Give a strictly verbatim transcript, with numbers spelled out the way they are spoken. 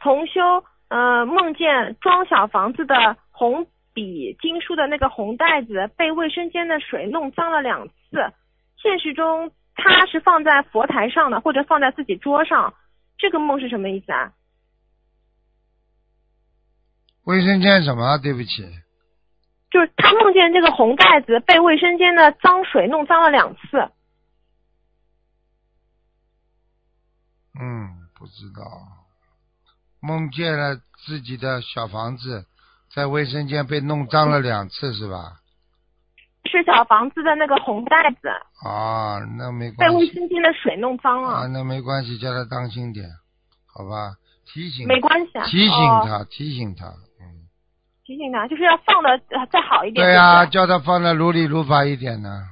同修呃梦见装小房子的红笔经书的那个红袋子被卫生间的水弄脏了两次，现实中它是放在佛台上的或者放在自己桌上，这个梦是什么意思啊？ 卫生间什么？对不起。 就是他梦见这个红袋子被卫生间的脏水弄脏了两次。 嗯，不知道。梦见了自己的小房子在卫生间被弄脏了两次是吧？ 是小房子的那个红袋子。 啊，那没关系。 被卫生间的水弄脏了。 啊，那没关系，叫他当心点，好吧？提醒。 没关系啊。 提醒他，哦、提醒他，嗯。 提醒他，就是要放的再好一点。 对呀、啊，叫他放的如理如法一点呢。